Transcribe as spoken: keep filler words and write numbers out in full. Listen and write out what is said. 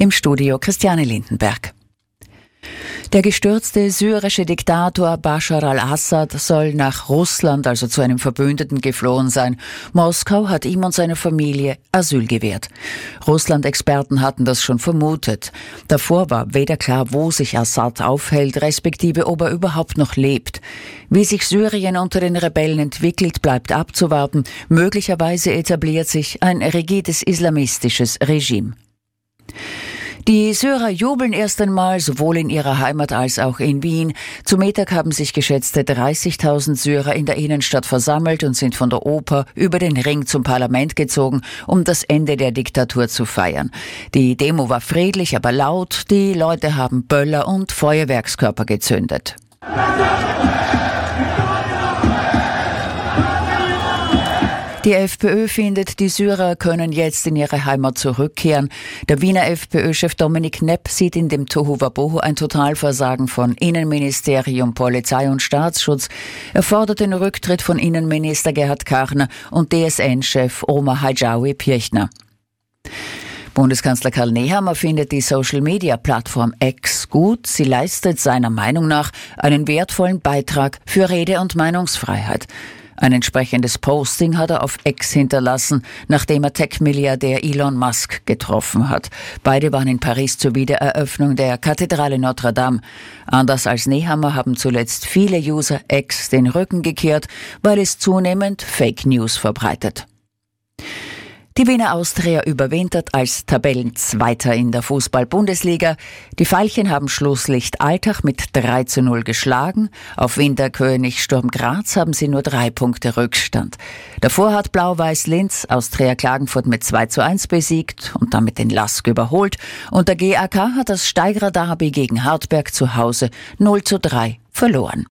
Im Studio Christiane Lindenberg. Der gestürzte syrische Diktator Bashar al-Assad soll nach Russland, also zu einem Verbündeten, geflohen sein. Moskau hat ihm und seiner Familie Asyl gewährt. Russland-Experten hatten das schon vermutet. Davor war weder klar, wo sich Assad aufhält, respektive ob er überhaupt noch lebt. Wie sich Syrien unter den Rebellen entwickelt, bleibt abzuwarten. Möglicherweise etabliert sich ein rigides islamistisches Regime. Die Syrer jubeln erst einmal, sowohl in ihrer Heimat als auch in Wien. Zu Mittag haben sich geschätzte dreißigtausend Syrer in der Innenstadt versammelt und sind von der Oper über den Ring zum Parlament gezogen, um das Ende der Diktatur zu feiern. Die Demo war friedlich, aber laut. Die Leute haben Böller und Feuerwerkskörper gezündet. Die FPÖ findet, die Syrer können jetzt in ihre Heimat zurückkehren. Der Wiener FPÖ-Chef Dominik Knepp sieht in dem Tohuwabohu ein Totalversagen von Innenministerium, Polizei und Staatsschutz. Er fordert den Rücktritt von Innenminister Gerhard Karner und D S N-Chef Omar Hadjaoui Pirchner. Bundeskanzler Karl Nehammer findet die Social-Media-Plattform X gut. Sie leistet seiner Meinung nach einen wertvollen Beitrag für Rede- und Meinungsfreiheit. Ein entsprechendes Posting hat er auf X hinterlassen, nachdem er Tech-Milliardär Elon Musk getroffen hat. Beide waren in Paris zur Wiedereröffnung der Kathedrale Notre Dame. Anders als Nehammer haben zuletzt viele User X den Rücken gekehrt, weil es zunehmend Fake News verbreitet. Die Wiener Austria überwintert als Tabellenzweiter in der Fußball-Bundesliga. Die Veilchen haben Schlusslicht Altach mit drei zu null geschlagen. Auf Winterkönig Sturm Graz haben sie nur drei Punkte Rückstand. Davor hat Blau-Weiß Linz Austria Klagenfurt mit zwei zu eins besiegt und damit den Lask überholt. Und der G A K hat das Steigerer Derby gegen Hartberg zu Hause null zu drei verloren.